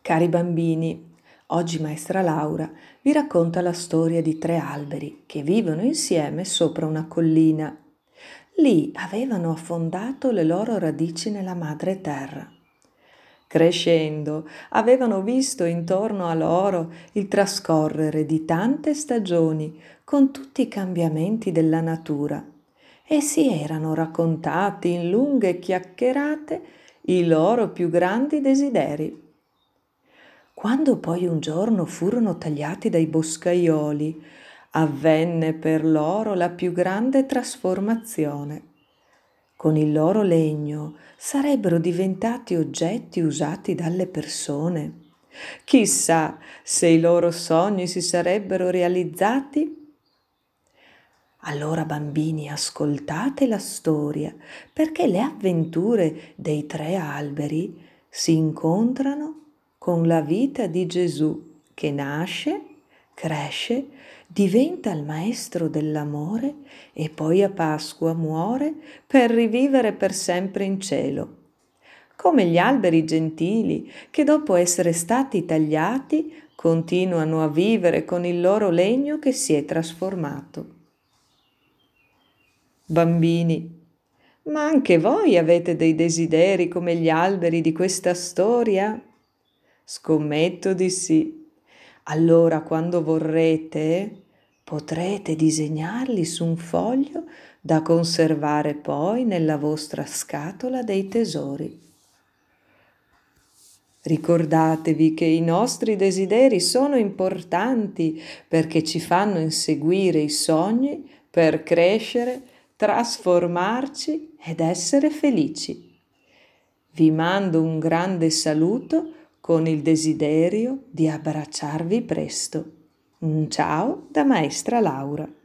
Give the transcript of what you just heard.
Cari bambini, oggi maestra Laura vi racconta la storia di 3 alberi che vivono insieme sopra una collina. Lì avevano affondato le loro radici nella madre terra. Crescendo, avevano visto intorno a loro il trascorrere di tante stagioni con tutti i cambiamenti della natura e si erano raccontati in lunghe chiacchierate i loro più grandi desideri. Quando poi un giorno furono tagliati dai boscaioli, avvenne per loro la più grande trasformazione. Con il loro legno sarebbero diventati oggetti usati dalle persone. Chissà se i loro sogni si sarebbero realizzati. Allora bambini, ascoltate la storia, perché le avventure dei 3 alberi si incontrano con la vita di Gesù che nasce, cresce, diventa il maestro dell'amore e poi a Pasqua muore per rivivere per sempre in cielo. Come gli alberi gentili che dopo essere stati tagliati continuano a vivere con il loro legno che si è trasformato. Bambini, ma anche voi avete dei desideri come gli alberi di questa storia? Scommetto di sì. Allora, quando vorrete, potrete disegnarli su un foglio da conservare poi nella vostra scatola dei tesori. Ricordatevi che i nostri desideri sono importanti perché ci fanno inseguire i sogni per crescere, trasformarci ed essere felici. Vi mando un grande saluto con il desiderio di abbracciarvi presto. Un ciao da maestra Laura.